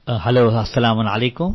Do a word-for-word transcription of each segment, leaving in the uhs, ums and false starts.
Hello, અસલામ વાલેકુમ.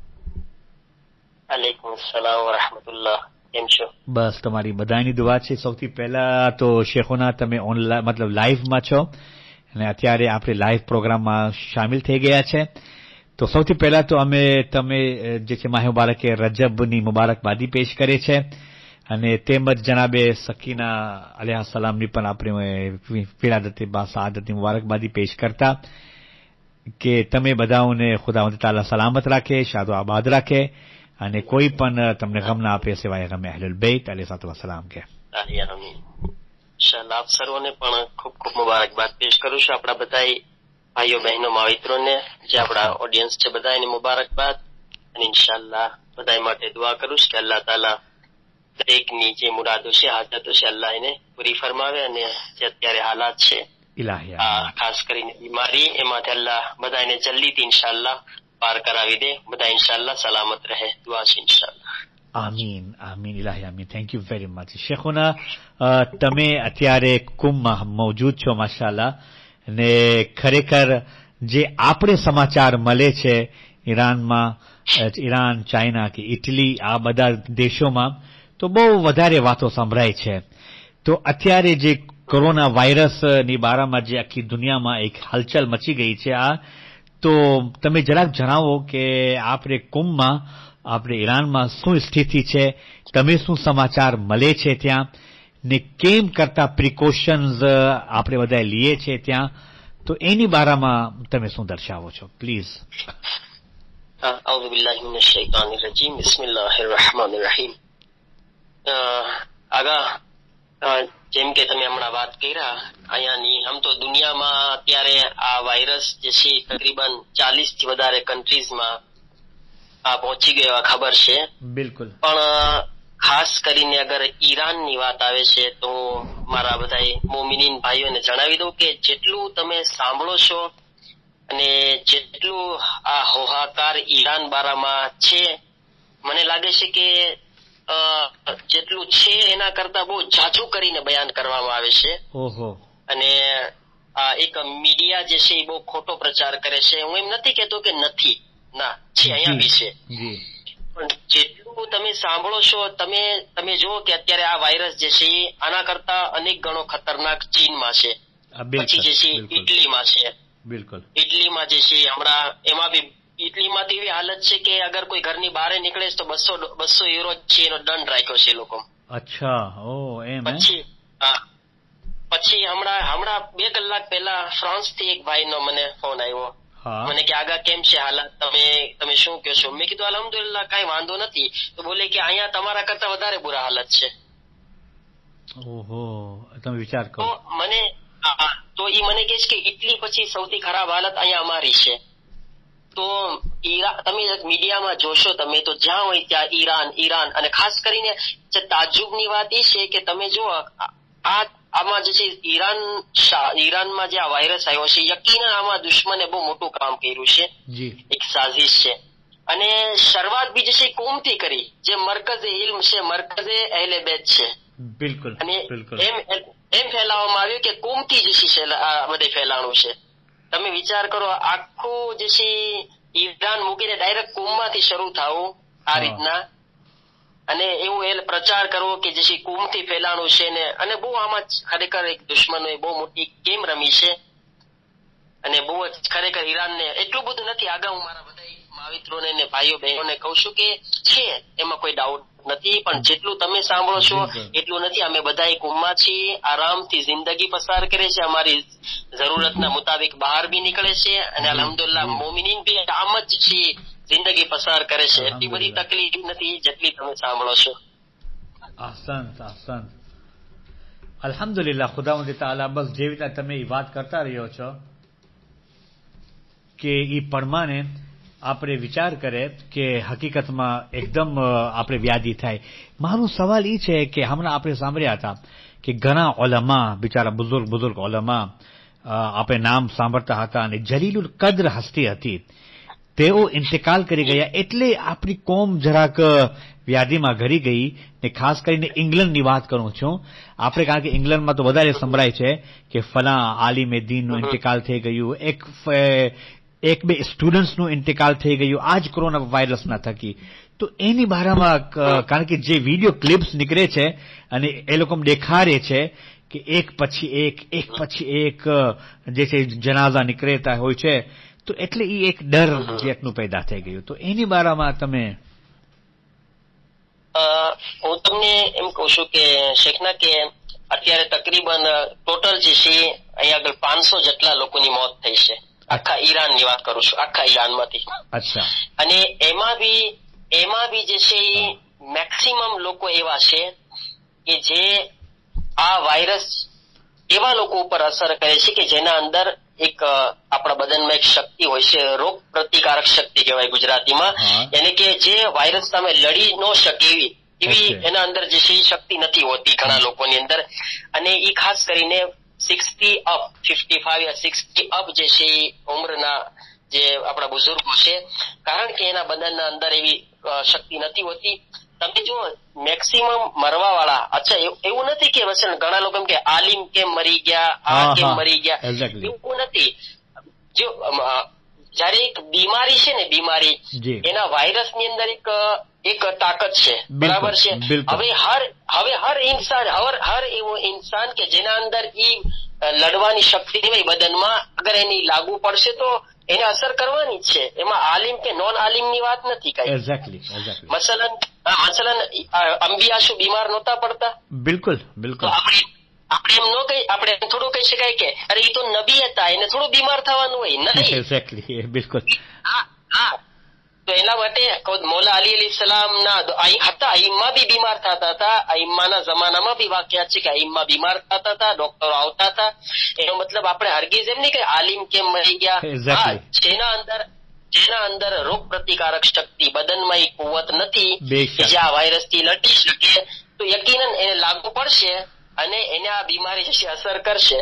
વાલેકુમ સલામ વરહમતુલ્લાહ. કેમ છો? બસ તમારી બધાની દુઆ છે. સૌથી પહેલા તો શેખોના તમે ઓનલાઈન મતલબ લાઈવમાં છો અને અત્યારે આપણે લાઈવ પ્રોગ્રામમાં સામેલ થઈ ગયા છે. તો સૌથી પહેલા તો અમે તમે જે છે માહ મુબારકે રજબની મુબારકબાદી પેશ કરે છે અને તેમજ જનાબે સકીના અલૈહિ સલામની પણ આપણે વિલાદત બા સઆદતની મુબારકબાદી પેશ કરતા કે તમે બધાઓને ખુદાવંદ તાલા સલામત રાખે, શાદો આબાદ રાખે અને કોઈ પણ તમને ગમ ના આપે સિવાય ગમે અહલુલ બેત અલૈહિસ્સલાતુ વસ્સલામ કે. ઇન્શાઅલ્લાહ આપ સર્વને પણ ખૂબ ખૂબ મુબારકબાદ પેશ કરું છું. આપણા બધા ભાઈઓ બહેનો માવિત્રોને જે આપણા ઓડિયન્સ છે બધાને મુબારકબાદ અને ઇન્શાઅલ્લાહ બધા માટે દુઆ કરું છું કે અલ્લાહ તાલા દરેકની જે મુરાદો છે હાજતો છે અલ્લાહ એને પૂરી ફરમાવે અને જે અત્યારે હાલાત છે ઇલાહી આ ખાસ કરીને બીમારી એમાંથી અલ્લાહ બધાને જલ્દીથી ઇન્શાઅલ્લાહ પાર કરાવી દે. બધા ઇન્શાઅલ્લાહ સલામત રહે. દુઆ છે ઇન્શાઅલ્લાહ. આમીન આમીન ઇલાહી આમીન. Thank you very much. શેખોના તમે અત્યારે કુંભમાં મોજૂદ છો માશાઅલ્લાહ અને ખરેખર જે આપણે સમાચાર મળે છે ઈરાનમાં, ઈરાન, ચાઇના કે ઇટલી આ બધા દેશોમાં તો બહુ વધારે વાતો સંભળાય છે. તો અત્યારે જે કોરોના વાયરસની બારામાં જે આખી દુનિયામાં એક હલચલ મચી ગઈ છે આ તો તમે જરાક જણાવો કે આપણે કુંભમાં આપણે ઈરાનમાં શું સ્થિતિ છે, તમે શું સમાચાર મળે છે ત્યાં ને કેમ કરતા પ્રિકોશન્સ આપણે બધા લઈએ છીએ ત્યાં, તો એની બારામાં તમે શું દર્શાવો છો પ્લીઝ. અઉઝુ બિલ્લાહિ મિનશ શૈતાનિર રજીમ. બિસ્મિલ્લાહિર રહમાનિર રહીમ. આગા જેમ કે તમે હમણાં વાત કર્યા અહીંયાની આમ તો દુનિયામાં અત્યારે આ વાયરસ જે છે તકરીબન ચાલીસ થી વધારે કન્ટ્રીઝમાં આ પહોંચી ગયો ખબર છે. બિલકુલ. પણ ખાસ કરીને અગર ઈરાનની વાત આવે છે તો મારા બધા મોમિનીન ભાઈઓને જણાવી દઉં કે જેટલું તમે સાંભળો છો અને જેટલું આ હોહાકાર ઈરાન બારામાં છે મને લાગે છે કે જેટલું છે એના કરતા બહુ ઝાઝું કરીને બયાન કરવામાં આવે છે. ઓહો. અને આ એક મીડિયા જે છે એ બહુ ખોટો પ્રચાર કરે છે. હું એમ નથી કહેતો કે નથી, ના છે, અહીંયા બી છે. પણ જેટલું તમે સાંભળો છો તમે તમે જુઓ કે અત્યારે આ વાયરસ જે છે એ આના કરતા અનેક ગણો ખતરનાક ચીનમાં છે, પછી જે છે ઇટલીમાં છે. બિલકુલ. ઇટલીમાં જે છે હમણાં એમાં બી ઇટલીમાં તો એવી હાલત છે કે અગર કોઈ ઘરની બહાર નીકળે તો બસો બસો યુરો છે એનો દંડ રાખ્યો છે લોકો. અચ્છા. ઓ એમ. પછી પછી હમણાં હમણાં બે કલાક પહેલા ફ્રાન્સ થી એક ભાઈનો મને ફોન આવ્યો. મને કે આગા કેમ છે હાલત, તમે તમે શું કહો છો? મેં કીધું અલ્હમ્દુલિલ્લાહ કઈ વાંધો નથી. તો બોલે કે અહીંયા તમારા કરતા વધારે બુરા હાલત છે. ઓહો, તમે વિચાર કરો. તો મને તો ઈ મને કહે છે કે ઇટલી પછી સૌથી ખરાબ હાલત અહીંયા અમારી છે. તો તમે મીડિયામાં જોશો તમે તો જ્યાં હોય ત્યાં ઈરાન ઈરાન અને ખાસ કરીને જે તાજુબની વાત એ છે કે તમે જુઓ આ આમાં જે છે ઈરાન ઈરાનમાં જે આ વાયરસ આવ્યો છે યકીનન આમાં દુશ્મને બહુ મોટું કામ કર્યું છે, એક સાઝિશ છે. અને શરૂઆત બી જે છે કોમથી કરી, જે મરકઝે ઇલ્મ છે, મરકઝે અહેલે બેત છે. બિલકુલ. અને એમ એમ ફેલાવવામાં આવ્યું કે કોમથી જે છે આ બધે ફેલાણું છે. તમે વિચાર કરો આખું જે છે ઈરાન મૂકીને ડાયરેક્ટ કોમમાંથી શરૂ થવું આ રીતના અને એવું એ પ્રચાર કરવો કે જે કુમથી ફેલાણું છે ને, અને બહુ આમાં ખરેખર એક દુશ્મનોએ બહુ મોટી ગેમ રમી છે. અને બહુ જ ખરેખર ઈરાનને એટલું બધું નથી. આગળ હું મારા બધા માવિત્રોને ને ભાઈઓ બહેનોને કહું છું કે છે એમાં કોઈ ડાઉટ નથી, પણ જેટલું તમે સાંભળો છો એટલું નથી. અમે બધા કુમમાં છીએ, આરામથી જિંદગી પસાર કરે છે, અમારી જરૂરતના મુતાબિક બહાર બી નીકળે છે અને અલ્હમ્દુલિલ્લાહ મોમિનીન બી આમ જ છે જિંદગી પસાર કરે છે. એટલી બધી તકલીફ નથી જેટલી તમે સાંભળો છો. અહસન અહસન. અલ્હમ્દુલિલ્લાહ ખુદાવંદ તાલા બસ જેવી રીતે તમે એ વાત કરતા રહ્યો છો કે એ પ્રમાણે આપણે વિચાર કરે કે હકીકતમાં એકદમ આપણે વ્યાધિ થાય. મારો સવાલ એ છે કે હમણાં આપણે સાંભળ્યા હતા કે ઘણા ઓલમા, બિચારા બુઝુર્ગ બુઝુર્ગ ઓલમા આપણે નામ સાંભળતા હતા અને જલીલુલ કદ્ર હસ્તી હતી, તેઓ ઇન્તકાલ કરી ગયા. એટલે આપણી કોમ જરાક વ્યાધિમાં ઘરી ગઈ ને ખાસ કરીને ઇંગ્લેન્ડની વાત કરું છું આપણે, કારણ કે ઇંગ્લેન્ડમાં તો વધારે સંભળાય છે કે ફલા આલિમે દીનનું ઇન્તકાલ થઈ ગયું. એક એક બે સ્ટુડન્ટ્સનું ઇન્તકાલ થઈ ગયું આ જ કોરોના વાયરસના થકી. તો એની બારામાં કારણ કે જે વિડીયો ક્લિપ્સ નીકળે છે અને એ લોકો દેખાડે છે કે એક પછી એક એક પછી એક જે છે જનાઝા નીકળતા હોય છે, તો એટલે એ એક ડર જેટલું પેદા થઈ ગયું. તો એની બારામાં તમે? હું તમને એમ કહું છું કે શેખના કે અત્યારે તકરીબન ટોટલ જે છે અહીંયા આગળ પાંચસો જેટલા લોકોની મોત થઈ છે. આખા ઈરાન ની વાત કરું છું, આખા ઈરાનમાંથી. અચ્છા. અને એમાં બી એમાં બી જે છે મેક્સિમમ લોકો એવા છે કે જે આ વાયરસ એવા લોકો ઉપર અસર કરે છે કે જેના અંદર એક આપણા બદનમાં એક શક્તિ હોય છે, રોગ પ્રતિકારક શક્તિ કહેવાય ગુજરાતીમાં, એટલે કે જે વાયરસ સામે લડી ન શકે એવી એવી એના અંદર જે છે શક્તિ નથી હોતી ઘણા લોકોની અંદર. અને એ ખાસ કરીને સિક્સટી અપ ફિફ્ટી ફાઈવ યા સિક્સટી અપ જે છે ઉંમરના જે આપણા બુઝુર્ગો છે, કારણ કે એના બદનના અંદર એવી શક્તિ નથી હોતી. તમે જો મેક્સિમમ મરવા વાળા, અચ્છા એવું નથી કે વસન ઘણા લોકો એમ કે આલિમ કેમ મરી ગયા, આ કેમ મરી ગયા, એવું નથી. જો જયારે એક બીમારી છે ને, બીમારી એના વાયરસ ની અંદર એક એક તાકાત છે, બરાબર છે. હવે હર હવે હર ઇન્સાન હર હર એવો ઇન્સાન કે જેના અંદર ઈ લડવાની શક્તિ હોય બદનમાં, અગર એની લાગુ પડશે તો એને અસર કરવાની જ છે. એમાં આલિમ કે નોન આલિમ ની વાત નથી કઈ. Exactly exactly. મસલન મસલન અંબિયા શું બીમાર નહોતા પડતા? બિલકુલ બિલકુલ. આપણે આપણે એમ નો કહી આપણે થોડું કહી શકાય કે અરે એ તો નબી હતા, એને થોડું બીમાર થવાનું હોય? નહીં. એક્ઝેક્ટલી, બિલકુલ. હા હા. તો એના માટે મૌલા અલી અલી સલામ ના હતા, ઈમ્મા બી બીમાર થતા હતા. ઈમ્માના જમાનામાં બી વાકયાત છે કે ઈમ્મા બીમાર થતા હતા, ડોક્ટરો આવતા હતા. એનો મતલબ આપણે હરગીઝ એમ નહીં કે આલિમ કેમ મરી ગયા. જેના અંદર જેના અંદર રોગ પ્રતિકારક શક્તિ બદનમાં એ કુવત નથી જે આ વાયરસ થી લડી શકે, તો યકીનન એને લાગુ પડશે અને એને આ બીમારી જે અસર કરશે.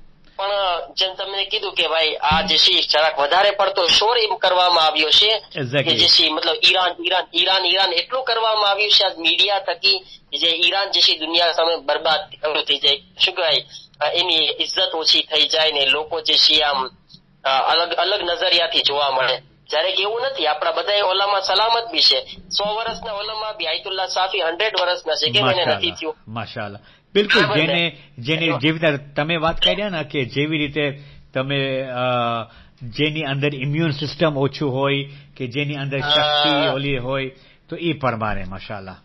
પણ જેમ તમને કીધું કે ભાઈ આ જે છે જરાક વધારે પડતો શોર એમ કરવામાં આવ્યો છે કે જે છે મતલબ ઈરાન ઈરાન ઈરાન ઈરાન એટલું કરવામાં આવ્યું છે આ મીડિયા થકી, જે ઈરાન જે છે દુનિયા સામે બરબાદ થઈ જાય, શું કહેવાય, એની ઇજ્જત ઓછી થઈ જાય ને લોકો જે છે આમ અલગ અલગ નજરિયાથી જોવા મળે. જયારે કે એવું નથી, આપણા બધા ઓલામાં સલામત બી છે. સો વર્ષના ઓલામાં બી આયતુલ્લાહ સાફી હંડ્રેડ વર્ષના છે, કેમ એને નથી થયું? માશાઅલ્લાહ. બિલકુલ. જેને જેને જેવી રીતે તમે વાત કર્યા ને કે જેવી રીતે તમે જેની અંદર ઇમ્યુન સિસ્ટમ ઓછું હોય કે જેની અંદર શક્તિ ઓલી હોય, તો એ પ્રમાણે માશાઅલ્લાહ.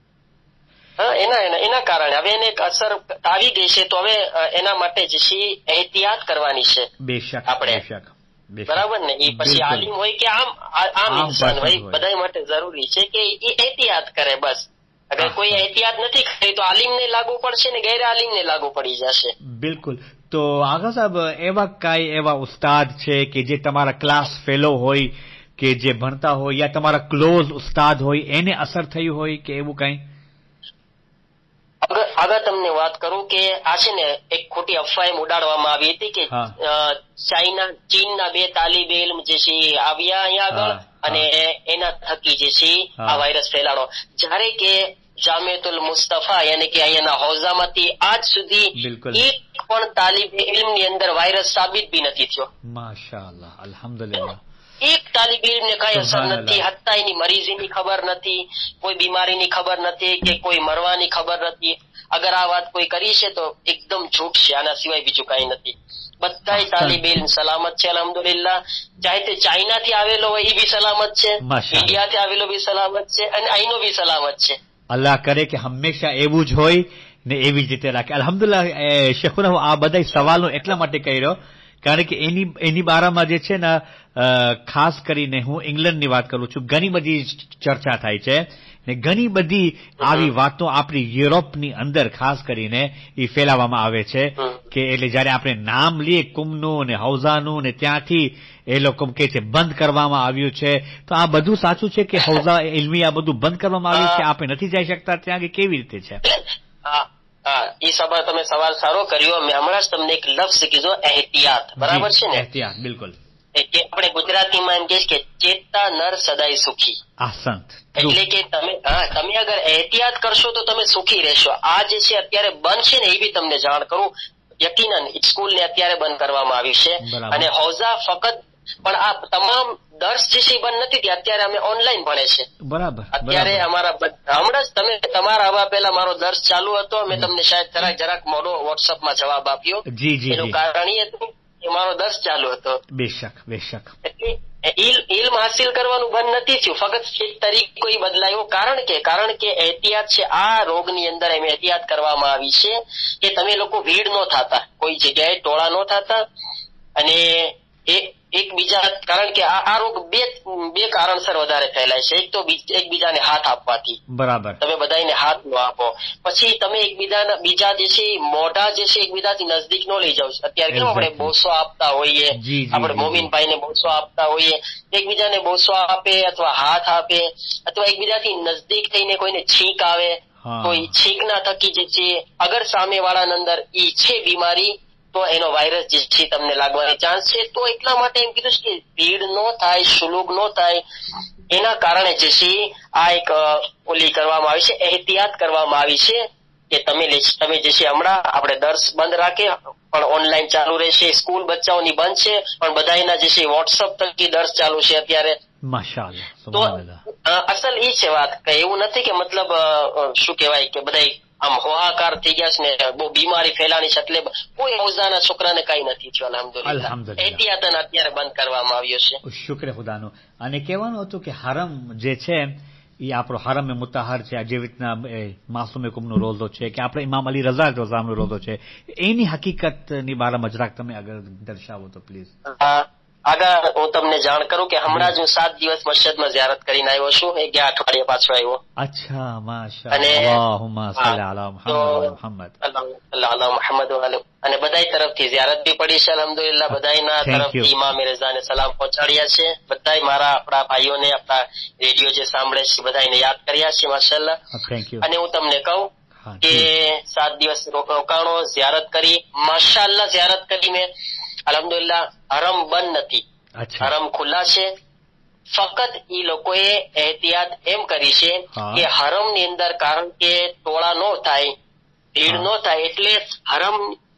હા, એના એના એના કારણે હવે એને એક અસર આવી ગઈ છે, તો હવે એના માટે જે છે એહતિયાત કરવાની છે. બેશક આપણે બેશક. બરાબર ને? એ પછી આલિમ હોય કે આમ આમ ઇન્સાન હોય, બધા માટે જરૂરી છે કે એ એહતિયાત કરે. બસ અગર કોઈ એહતિયાત નથી કરી તો આલિમને લાગુ પડશે ને ગેર આલિમને લાગુ પડી જશે. બિલકુલ. તો આગા સાહેબ, એવા કઈ એવા ઉસ્તાદ છે કે જે તમારા ક્લાસ ફેલો હોય કે જે ભણતા હોય યા તમારા ક્લોઝ ઉસ્તાદ હોય, એને અસર થયું હોય કે એવું કઈ? અગર આગળ તમને વાત કરું કે આ છે ને એક ખોટી અફવા એમ ઉડાડવામાં આવી હતી કે ચાઇના ચીનના બે તાલિબે ઇલ્મ જે છે આવ્યા અહીંયા આગળ અને એના થકી જે છે આ વાયરસ ફેલાણો. જ્યારે કે જામિયાતુલ મુસ્તફા યાની કે અહીંયાના હૌઝામાંથી આજ સુધી એક પણ તાલિબે ઇલ્મની અંદર વાયરસ સાબિત બી નથી થયો. માશાઅલ્લાહ, અલ્હમ્દુલિલ્લાહ. એક તાલિબે ઇલ્મને કઈ અસર નથી, હત્તા એની મરીઝીની ખબર નથી, કોઈ બીમારીની ખબર નથી કે કોઈ મરવાની ખબર નથી. અગર આ વાત કોઈ કરી છે તો એકદમ જૂઠ છે, આના સિવાય બીજું કઈ નથી. બધાય તાલિબે ઇલ્મ સલામત છે અલ્હમ્દુલિલ્લાહ. ચાહે તે ચાઇનાથી આવેલો હોય એ બી સલામત છે, ઇન્ડિયાથી આવેલો બી સલામત છે અને અહીંનો બી સલામત છે. અલ્લાહ કરે કે હંમેશા એવું જ હોય ને એવી જ રીતે રાખે. અલ્હમ્દુલિલ્લાહ. શેખુના, હું આ બધા સવાલો એટલા માટે કર્યો કારણ કે એની એની બારામાં જે છે ને ખાસ કરીને હું ઇંગ્લેન્ડની વાત કરું છું, ઘણી બધી ચર્ચા થાય છે ને ઘણી બધી આવી વાતો આપણી યુરોપની અંદર ખાસ કરીને એ ફેલાવવામાં આવે છે કે એટલે જયારે આપણે નામ લઈએ કુમનું ને હૌઝાનું ને ત્યાંથી એ લોકો કહે છે બંધ કરવામાં આવ્યું છે. તો આ બધું સાચું છે કે હૌઝા ઇલ્મી આ બધું બંધ કરવામાં આવ્યું છે, આપણે નથી જઈ શકતા ત્યાં, કે કેવી રીતે છે? હા હા, એ સવાલ તમે સવાલ સારો કર્યો. મેં હમણાં જ તમને એક લફ્ઝ કીધો, એહતિયાત. બરાબર છે ને? એહતિયાત, બિલકુલ. કે આપણે ગુજરાતીમાં એમ કહીએ કે ચેતતા નર સદાય સુખી. આસંત. એટલે કે તમે હા તમે અગર એહતિયાત કરશો તો તમે સુખી રહેશો. આ જે છે અત્યારે બંધ છે ને એ બી તમને જાણ કરું, યકીનન સ્કૂલ ને અત્યારે બંધ કરવામાં આવી છે અને હૌઝા ફક્ત પણ આ તમામ દર્શ જે છે બંધ નથી થયા. અત્યારે અમે ઓનલાઈન ભણે છે. બરાબર. અત્યારે અમારા હમણાં જ તમે તમારા આવવા પહેલા મારો દર્શ ચાલુ હતો. મેં તમને શાયદ જરાક જરાક મોડો વોટ્સઅપમાં જવાબ આપ્યો. જી જી. એનું કારણ એ હતું કે મારો દર્શ ચાલુ હતો. બેશક બેશક. ઇલ્મ હાસિલ કરવાનું બંધ નથી થયું, ફક્ત એક તરીકો બદલાયો. કારણ કે કારણ કે એહતિયાત છે આ રોગની અંદર એમ એહતિયાત કરવામાં આવી છે કે તમે લોકો ભીડ ન થતા, કોઈ જગ્યાએ ટોળા ન થતા, અને એકબીજા, કારણ કે આ રોગ બે બે કારણસર વધારે ફેલાય છે. એક તો એકબીજાને હાથ આપવાથી. બરાબર. તમે બધાને હાથ ન આપો, પછી તમે એકબીજાના બીજા જે છે મોઢા જે છે એકબીજાથી નજદીક ન લઈ જાવ. અત્યારે કેમ આપણે બોસો આપતા હોઈએ, આપણે મોમીનભાઈને બોસો આપતા હોઈએ, એકબીજાને બોસો આપે અથવા હાથ આપે અથવા એકબીજાથી નજદીક થઈને કોઈને છીંક આવે તો એ છીંકના થકી જે છે અગર સામે વાળાની અંદર ઈ છે બીમારી તો એનો વાયરસ જે છે તમને લાગવાની ચાન્સ છે. તો એટલા માટે એમ કીધું કે ભીડ ન થાય, શુલુક ન થાય, એના કારણે જે છે આ એક ઓલી કરવામાં આવી છે, એહતિયાત કરવામાં આવી છે કે તમે તમે જે છે હમણાં આપણે દર્શ બંધ રાખે પણ ઓનલાઈન ચાલુ રહેશે. સ્કૂલ બચ્ચાઓની બંધ છે પણ બધાના જે છે વોટ્સઅપ થકી દર્શ ચાલુ છે અત્યારે. માશાઅલ્લાહ. તો અસલ ઈ છે વાત કે એવું નથી કે મતલબ શું કહેવાય કે બધા આમ હોહાકાર થઈ ગયા છે ને બહુ બીમારી ફેલાની છે એટલે કોઈ રોજાના છોકરાને કઈ નથી થયું. અલ્હમ્દુલિલ્લાહ. એહતિયાતન અત્યારે બંધ કરવામાં આવ્યો છે. શુક્ર ખુદાનો. અને કહેવાનું હતું કે હરમ જે છે એ આપણો હરમ મુતહર છે, જેવી રીતના માસૂમ કુમનો રોઝો છે કે આપણે ઇમામ અલી રઝા રઝાનો રોઝો છે, એની હકીકતની બારામાં જરાક તમે અગર દર્શાવો તો પ્લીઝ. આગળ હું તમને જાણ કરું કે હમણાં જ હું સાત દિવસ મસ્જિદમાં ઝિયારત કરીને આવ્યો છું. એક ગયા અઠવાડિયે પાછો આવ્યો. અચ્છા, માશાઅલ્લાહ. અલ્લાહુમ્મા સલ્લી અલા મુહમ્મદ મુહમ્મદ અલ્લાહ મુહમ્મદ. અને બધાય તરફથી ઝિયારત બી પડી છે અલ્હમ્દુલિલ્લાહ. બધાયના તરફથી ઇમામ રઝાને સલામ પહોંચાડ્યા છે. બધાય મારા આપણા ભાઈઓને આપણા રેડિયો જે સાંભળે છે બધાને યાદ કર્યા છે માશાઅલ્લાહ. અને હું તમને કહું કે સાત દિવસ રોકાણો, ઝિયારત કરી માશાઅલ્લાહ. ઝિયારત કરી મેં અલ્હમ્દુલિલ્લાહ. હરમ બંધ નથી, હરમ ખુલ્લા છે. ફક્ત ઈ લોકોએ એહતિયાત એમ કરી છે કે હરમ ની અંદર કારણ કે ટોળા નો થાય, ભીડ નો થાય એટલે હરમ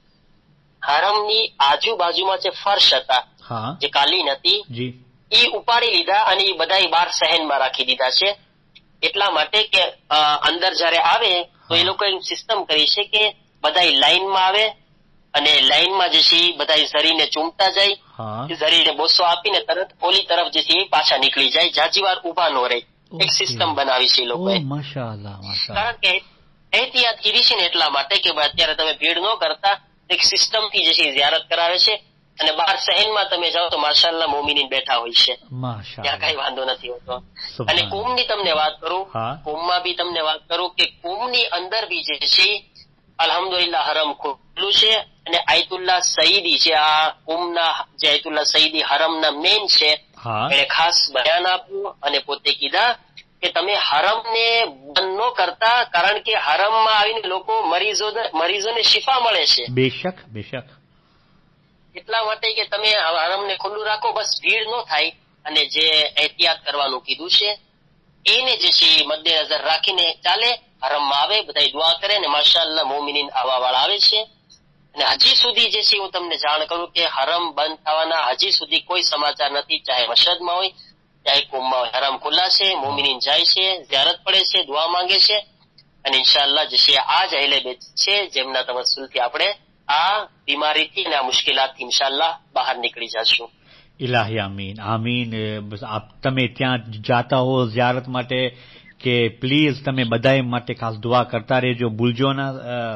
હરમની આજુબાજુમાં જે ફર્શ હતા જે કાલીન હતી ઈ ઉપાડી લીધા અને ઈ બધા બાર સહેનમાં રાખી દીધા છે. એટલા માટે કે અંદર જયારે આવે તો એ લોકોએ સિસ્ટમ કરી છે કે બધા લાઈનમાં આવે અને લાઈનમાં જે છે બધા ઝરીને ચૂમતા જાય, ઝરીને બોસો આપીને તરત ઓલી તરફ જે છે પાછા નીકળી જાય, જાજી વાર ઉભા ન રહે. એક સિસ્ટમ બનાવી છે એ લોકોએ. કારણ કે એહતિયાત કરી છે ને એટલા માટે કે અત્યારે તમે ભીડ ન કરતા એક સિસ્ટમ થી જે છે ઝિયારત કરાવે છે. અને બહાર સહેનમાં તમે જાઓ તો માશાઅલ્લાહ મોમિનીન બેઠા હોય છે, ત્યાં કઈ વાંધો નથી હોતો. અને કુંભની તમને વાત કરું, કુંભમાં બી તમને વાત કરું કે કુંભની અંદર બી જે છે અલ્હમ્દુલિલ્લાહ હરમ ખુલ્લું છે. અને આયતુલ્લાહ સઈદી છે, આ કુંભના જે આયતુલ્લાહ સઈદી હરમના મેન છે, એને ખાસ બયાન આપ્યું અને પોતે કીધા કે તમે હરમને બંધ ન કરતા, કારણ કે હરમમાં આવીને લોકો મરીઝો મરીઝોને શિફા મળે છે. બેશક બેશક. એટલા માટે કે તમે હરમને ખુલ્લું રાખો, બસ ભીડ ન થાય. અને જે એહતિયાત કરવાનું કીધું છે એને જે છે મદ્દેનજર રાખીને ચાલે. હરમમાં આવે, બધા દુઆ કરે ને માશાઅલ્લાહ મોમિનીન આવા વાળા આવે છે. અને હજી સુધી જે છે હું તમને જાણ કરું કે હરમ બંધ થવાના હજી સુધી કોઈ સમાચાર નથી, ચાહે મશહદમાં હોય ચાહે કુંભમાં હોય. હરમ ખુલ્લા છે, મોમિનીન જાય છે, ઝિયારત પડે છે, દુઆ માંગે છે. અને ઇન્શાઅલ્લાહ જે છે આ જ અહેલે બેત છે જેમના તવસ્સુલથી આપણે આ બીમારીથી અને આ મુશ્કેલાતથી ઇન્શાઅલ્લાહ બહાર નીકળી જશું. ઇલાહી આમીન આમીન. આપ તમે ત્યાં જાતા હો ઝિયારત માટે કે પ્લીઝ તમે બધાય માટે ખાસ દુઆ કરતા રહેજો, ભૂલજો ના.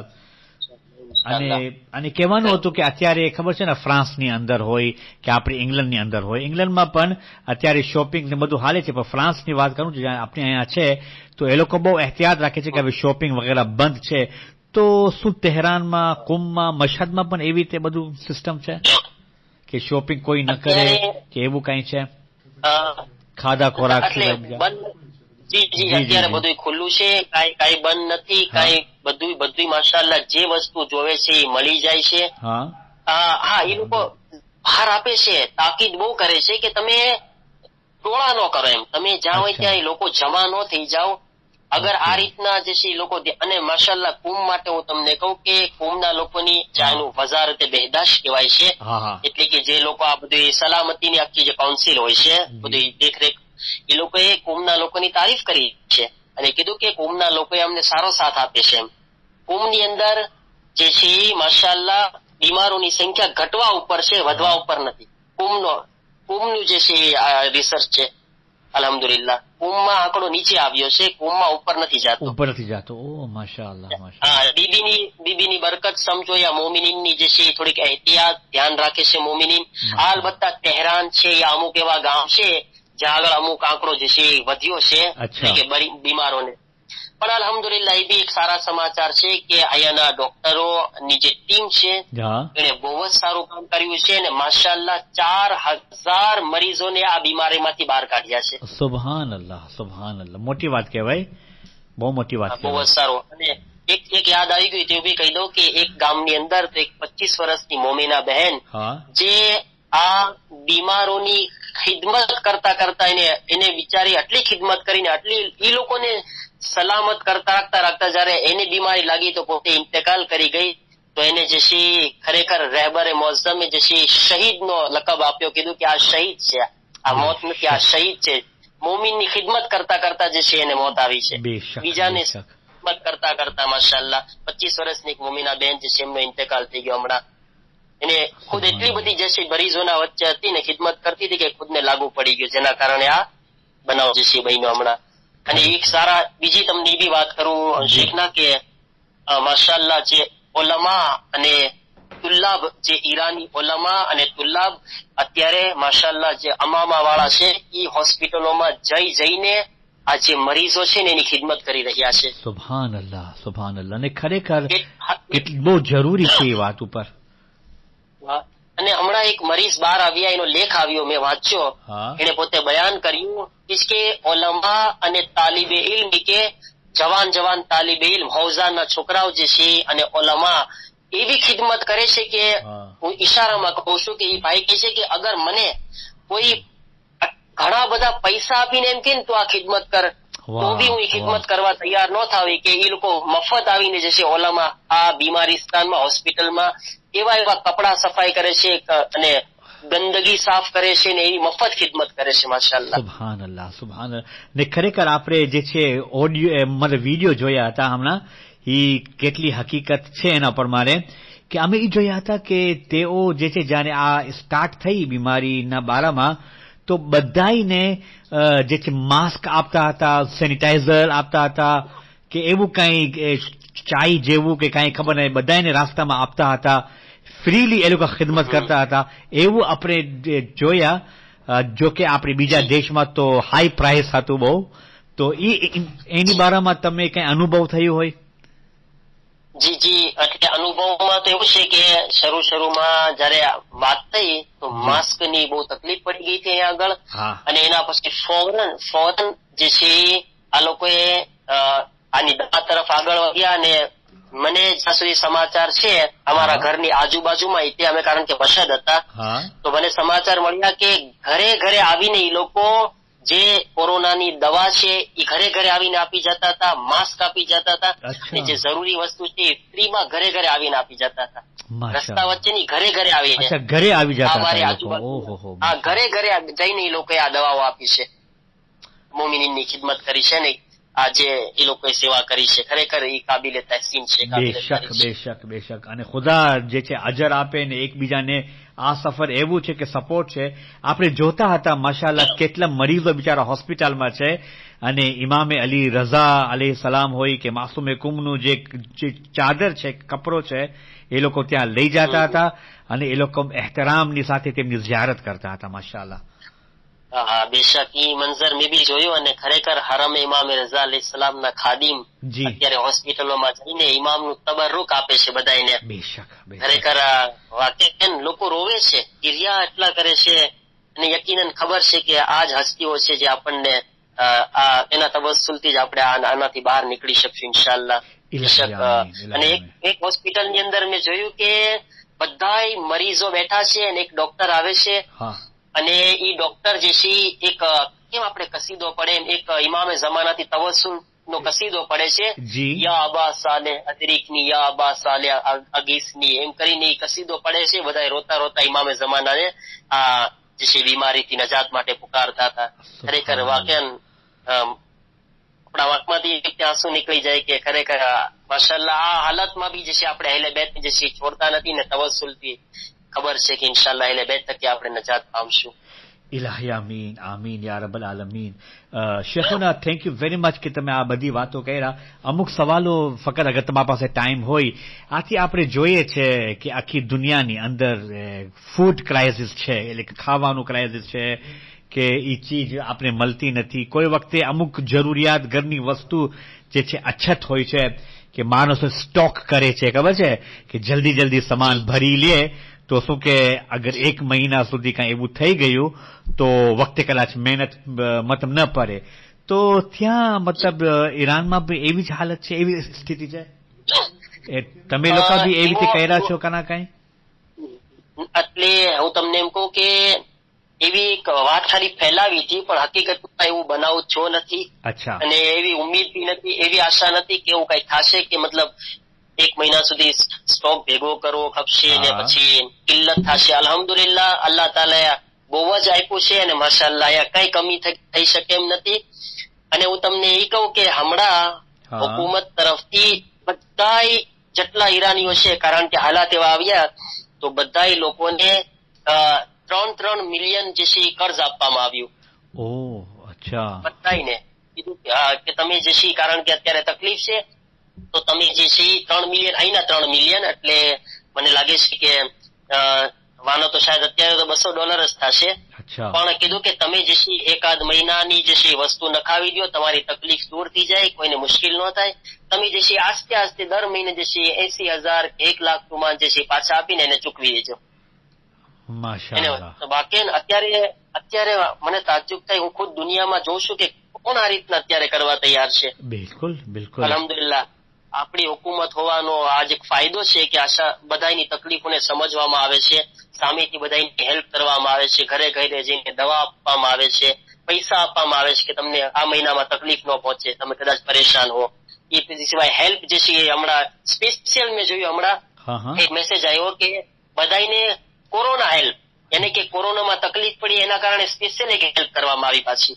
અને અને કહેવાનું હતું કે અત્યારે ખબર છે ને ફ્રાન્સની અંદર હોય કે આપણે ઇંગ્લેન્ડની અંદર હોય, ઇંગ્લેન્ડમાં પણ અત્યારે શોપિંગ ને બધું હાલે છે, પણ ફ્રાન્સની વાત કરું છું જ્યાં આપણે અહીંયા છે તો એ લોકો બહુ એહતિયાત રાખે છે કે હવે શોપિંગ વગેરે બંધ છે. તો શું તેહરાનમાં, કુંભમાં, મશહદમાં પણ એવી રીતે બધું સિસ્ટમ છે કે શોપિંગ કોઈ ન કરે કે એવું કઈ છે ખાધા ખોરાક સિવાય? જી જી અત્યારે બધું ખુલ્લું છે, કાઈ કાઈ બંધ નથી, કાઈ બધું બધું માશાઅલ્લાહ જે વસ્તુ જોવે છે એ મળી જાય છે. હા, એ લોકો બહાર આપે છે, તાકીદ બહુ કરે છે કે તમે ટોળા ન કરો એમ, તમે જ્યાં હોય ત્યાં લોકો જમા ન થઈ જાઓ. અગર આ રીતના જે છે લોકો, અને માશાલ્લાહ કુંભ માટે હું તમને કહું કે કુંભના લોકોની ચાનું વઝારતે બહેદાશ કહેવાય છે, એટલે કે જે લોકો આ બધી સલામતીની આખી જે કાઉન્સિલ હોય છે બધી દેખરેખ, એ લોકોએ કુંભના લોકોની તારીફ કરી છે અને કીધું કે કુંભના લોકોએ અમને સારો સાથ આપે છે. કુંભની અંદર જે છે માશાલ્લાહ બીમારોની સંખ્યા ઘટવા ઉપર છે, વધવા ઉપર નથી. કુંભનો કુંભનું જે છે રિસર્ચ છે, અલ્હમ્દુલિલ્લાહ કુંભમાં આંકડો નીચે આવ્યો છે, કુંભમાં ઉપર નથી જતો. ઉપર નથી જતો. ઓ માશાઅલ્લાહ, માશાઅલ્લાહ. હા, બીબીની બીબીની બરકત સમજો, યા મોમિનીનની જે છે થોડીક એહતિયાત ધ્યાન રાખે છે મોમિનીન. આ અલબત્તા તહેરાન છે યા અમુક એવા ગામ છે જ્યાં આગળ અમુક આંકડો જે છે વધ્યો છે, એટલે કે બીમારોને. પણ અલ્હમ્દુલિલ્લાહ એ બી એક સારા સમાચાર છે કે અહીંયાના ડોક્ટરોની જે ટીમ છે એને બહુ જ સારું કામ કર્યું છે અને માશાઅલ્લાહ ચાર હજાર મરીઝોને આ બીમારીમાંથી બહાર કાઢ્યા છે. સુબહાનઅલ્લાહ, સુબહાનઅલ્લાહ, મોટી વાત કહેવાય, બહુ મોટી વાત. બહુ જ સારું. અને એક એક યાદ આવી ગયું તે બી કહી દઉં કે એક ગામની અંદર તો એક પચીસ વર્ષની મોમિના બહેન જે આ બીમારોની ખિદમત કરતા કરતા એને એને બિચારી આટલી ખિદમત કરીને આટલી એ લોકોને સલામત કરતા રાખતા રાખતા જયારે એને બીમારી લાગી તો પોતે ઇન્તકાલ કરી ગઈ, તો એને જે છે ખરેખર રહેબરે મોઝમે જે છે શહીદનો લકબ આપ્યો, કીધું કે આ શહીદ છે, આ મોત નથી, આ શહીદ છે. મોમિનની ખિદમત કરતા કરતા જે છે એને મોત આવી છે. બીજાને ખિદમત કરતા કરતા માશાઅલ્લાહ પચીસ વર્ષની એક મોમિના બેન જે છે એમનો ઇન્તકાલ થઈ ગયો હમણાં. એને ખુદ એટલી બધી જે છે મરીઝોના વચ્ચે હતી ને ખિદમત કરતી હતી કે ખુદને લાગુ પડી ગયું, જેના કારણે આ બનાવ જે છે બન્યો હમણાં. અને એક સારા બીજી તમને એ બી વાત કરું શેખના કે માશાઅલ્લાહ જે ઉલમા અને તુલ્લાબ, જે ઈરાની ઉલમા અને તુલ્લાબ અત્યારે માશાઅલ્લાહ જે અમામા વાળા છે એ હોસ્પિટલોમાં જઈ જઈને આ જે મરીઝો છે ને એની ખિદમત કરી રહ્યા છે. સુબહાનઅલ્લાહ, સુબહાનઅલ્લાહ. અને ખરેખર બહુ જરૂરી છે એ વાત ઉપર. અને હમણાં એક મરીઝ બહાર આવ્યા, એનો લેખ આવ્યો, મેં વાંચ્યો, એને પોતે બયાન કર્યું કે ઉલમા અને તાલિબે ઇલ્મ કે જવાન જવાન તાલિબે ઇલ્મ હૌઝાના છોકરાઓ જે છે અને ઉલમા એવી ખિદમત કરે છે કે હું ઈશારામાં કહું છું કે એ ભાઈ કહે છે કે અગર મને કોઈ ઘણા બધા પૈસા આપીને એમ કે તો આ ખિદમત કર, તો બી હું એ ખિદમત કરવા તૈયાર ન થાવી, કે એ લોકો મફત આવીને જે છે ઓલામાં આ બીમારીસ્તાનમાં હોસ્પિટલમાં એવા એવા કપડા સફાઈ કરે છે અને ગંદગી સાફ કરે છે ને એવી મફત ખિદમત કરે છે માશાઅલ્લાહ. સુબહાનઅલ્લાહ, સુબહાનઅલ્લાહ. ને ખરેખર આપણે જે છે ઓડિયો મતલબ વિડીયો જોયા હતા હમણાં, એ કેટલી હકીકત છે એના પર મારે કે અમે એ જોયા હતા કે તેઓ જે છે જ્યારે આ સ્ટાર્ટ થઈ બીમારીના બારામાં તો બધાને જે છે માસ્ક આપતા હતા, સેનિટાઈઝર આપતા હતા કે એવું કંઈ ચાય જેવું કે કાંઈ ખબર નહીં, બધાને રાસ્તામાં આપતા હતા, ફ્રીલી એ લોકો ખિદમત કરતા હતા. એવું આપણે જોયા. જો કે આપણે બીજા દેશમાં તો હાઈ પ્રાઇસ હતું બહુ, તો એની બારામાં તમે કંઈ અનુભવ થયો હોય? જી જી, એટલે અનુભવમાં તો એવું છે કે શરૂ શરૂમાં જયારે વાત થઈ તો માસ્કની બહુ તકલીફ પડી ગઈ હતી અહીંયા આગળ, અને એના પછી ફોરન ફોરન જે છે આ લોકોએ આની દવા તરફ આગળ વધ્યા. અને મને જ્યાં સુધી સમાચાર છે અમારા ઘરની આજુબાજુમાં ત્યાં અમે કારણ કે વસદ હતા, તો મને સમાચાર મળ્યા કે ઘરે ઘરે આવીને એ લોકો જે કોરોનાની દવા છે એ ઘરે ઘરે આવીને આપી જતા હતા, માસ્ક આપી જતા હતા, અને જે જરૂરી વસ્તુ છે એ ફ્રીમાં ઘરે ઘરે આવીને આપી જતા હતા. રસ્તા વચ્ચેની ઘરે ઘરે આવીને ઘરે આવી જતા અમારી આજુબાજુ આ ઘરે ઘરે જઈને એ લોકોએ આ દવાઓ આપી છે, મોમિનીનની ખિદમત કરી છે ને આજે એ લોકોએ સેવા કરી છે. ખરેખર એ કાબિલે તહસીન છે. બેશક બેશક બેશક. અને ખુદા જે છે અજર આપે ને એકબીજાને. આ સફર એવું છે કે સપોર્ટ છે. આપણે જોતા હતા માશાઅલ્લાહ કેટલા મરીઝો બિચારા હોસ્પિટલમાં છે, અને ઇમામે અલી રઝા અલૈહિ સલામ હોય કે માસૂમે કુમનું જે ચાદર છે, કપરો છે, એ લોકો ત્યાં લઈ જતા હતા અને એ લોકો એહતરામની સાથે તેમની ઝિયારત કરતા હતા માશાઅલ્લાહ. હા હા, બેશક ઈ મંઝર મેં બી જોયું. અને ખરેખર હરમ ઇમામે રઝા અલૈહિ સલામના ખાદિમ અત્યારે હોસ્પિટલોમાં જઈને ઇમામનું તબરુક આપે છે બધાને. બેશક ખરેખર વાકેન લોકો રોવે છે, કિરિયા એટલા કરે છે, અને યકીનન ખબર છે કે આ જ હસ્તીઓ છે જે આપણને આ એના તવસ્સુલથી જ આપણે આનાથી બહાર નીકળી શકશું ઇન્શાઅલ્લાહ. અને એક એક હોસ્પિટલની અંદર મેં જોયું કે બધાય મરીઝો બેઠા છે અને એક ડોક્ટર આવે છે, અને ઈ ડોક્ટર જે છે એક કેમ આપણે કસીદો પડે એક ઇમામે જમાનાથી તવસ્સુલ નો કસીદો પડે છે, જી. યા અબા સાલે અદરીકની, યા અબા સાલે અગીસની, એમ કરીને કસીદો પડે છે. બધા રોતા રોતા ઇમામે જમાનાને આ જે છે બીમારીથી નજાત માટે પુકારતા હતા. ખરેખર વાકેન આપણા વાંકમાંથી આંસુ નીકળી જાય કે ખરેખર માશાઅલ્લાહ આ હાલતમાં બી જે છે આપણે અહેલે બેત જે છે છોડતા નથી ને તવસ્સુલથી ખબર છે કે ઇન્શાઅલ્લાહ અહેલે બેત થકી આપણે નજાત પામશું. ઇલાહી આમીન આમીન યા રબ્બલ આલમીન. શેખુના, થેન્ક યુ વેરી મચ કે તમે આ બધી વાતો કર્યા. અમુક સવાલો ફક્ત અગર તમારા પાસે ટાઈમ હોય, આથી આપણે જોઈએ છે કે આખી દુનિયાની અંદર ફૂડ ક્રાઇસિસ છે, એટલે કે ખાવાનું ક્રાઇસિસ છે કે એ ચીજ આપણે મળતી નથી. કોઈ વખતે અમુક જરૂરિયાત ઘરની વસ્તુ જે છે અછત હોય છે કે માણસો સ્ટોક કરે છે, ખબર છે કે જલ્દી જલ્દી સામાન ભરી લે, તો શું કે અગર એક મહિના સુધી કાંઈ એવું થઈ ગયું તો વખતે કદાચ મહેનત મતલબ ન પડે. તો ત્યાં મતલબ ઈરાનમાં બી એવી જ હાલત છે, એવી સ્થિતિ છે? તમે લોકો બી એવી રીતે કર્યા છો કાના કાંઈ? એટલે હું તમને એમ કહું કે એવી એક વાત ખાલી ફેલાવી હતી, પણ હકીકતમાં એવું બનાવું છો નથી. અચ્છા. અને એવી ઉમ્મીદ બી નથી, એવી આશા નથી કે એવું કઈ થશે કે મતલબ એક મહિના સુધી સ્ટોક ભેગો કરવો ખપશે ને પછી કિલ્લત થશે. અલ્હમ્દુલિલ્લાહ અલ્લાહ તાલા બહુ જ આપ્યું છે અને માશાઅલ્લાહ કઈ કમી થઈ શકે એમ નથી. અને હું તમને એ કહું કે હમણાં હુકુમત તરફથી બધા જેટલા ઈરાનીઓ છે, કારણ કે હાલાત એવા આવ્યા તો બધા લોકોને ત્રણ ત્રણ મિલિયન જે છે કર્જ આપવામાં આવ્યું. ઓહ, અચ્છા. બધાને કીધું કે તમે જે છે, કારણ કે અત્યારે તકલીફ છે તો તમે જે છે ત્રણ મિલિયન અહીંના ત્રણ મિલિયન એટલે મને લાગે છે કે વાનો તો શાયદ અત્યારે તો બસો ડોલર જ થશે. પણ કીધું કે તમે જે છે એકાદ મહિનાની જે છે વસ્તુ નખાવી દો, તમારી તકલીફ દૂર થઈ જાય, કોઈને મુશ્કેલ ન થાય. તમે જે છે આસ્તે આસ્તે દર મહિને જે છે એસી હજાર એક લાખ રૂપિયા જે છે પાછા આપીને એને ચૂકવી દેજો. માશાઅલ્લાહ. બાકી અત્યારે અત્યારે મને તાજ્જુબ થાય, હું ખુદ દુનિયામાં જોઉં છું કે કોણ આ રીતના અત્યારે કરવા તૈયાર છે. બિલકુલ બિલકુલ. અલ્હમ્દુલિલ્લાહ આપણી હુકુમત હોવાનો આજ એક ફાયદો છે કે આશા બધાની તકલીફોને સમજવામાં આવે છે, સામેથી બધાની હેલ્પ કરવામાં આવે છે, ઘરે ઘરે જઈને દવા આપવામાં આવે છે, પૈસા આપવામાં આવે છે કે તમને આ મહિનામાં તકલીફ ન પહોંચે, તમે કદાચ પરેશાન હો. એ સિવાય હેલ્પ જે છે હમણાં સ્પેશિયલ મેં જોયું હમણાં એક મેસેજ આવ્યો કે બધાને કોરોના હેલ્પ, એને કે કોરોનામાં તકલીફ પડી એના કારણે સ્પેશિયલ એક હેલ્પ કરવામાં આવી પાછી.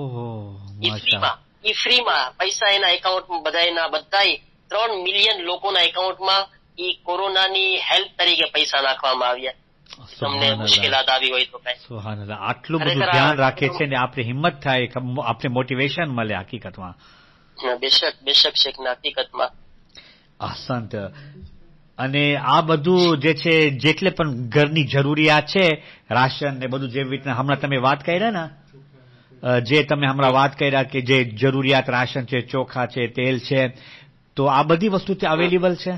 ઈ ફ્રીમાં ઈ ફ્રીમાં પૈસા એના એકાઉન્ટમાં બધાના બધા ત્રણ મિલિયન લોકોના એકાઉન્ટમાં ઈ કોરોનાની હેલ્પ તરીકે પૈસા નાખવામાં આવ્યા. તમને મુશ્કેલાત આવી હોય તો કઈ. સુબહાનલ્લાહ, આટલું બધું ધ્યાન રાખે છે ને આપણે હિંમત થાય, આપણે મોટિવેશન મળે હકીકતમાં. બેશક બેશક શેખ ના હકીકતમાં. અહસંત. અને આ બધું જે છે જેટલે પણ ઘરની જરૂરિયાત છે, રાશન ને બધું, જેવી રીતના હમણાં તમે વાત કર્યા ને, જે તમે હમણાં વાત કર્યા કે જે જરૂરિયાત રાશન છે, ચોખા છે, તેલ છે, તો આ બધી વસ્તુ ત્યાં અવેલેબલ છે?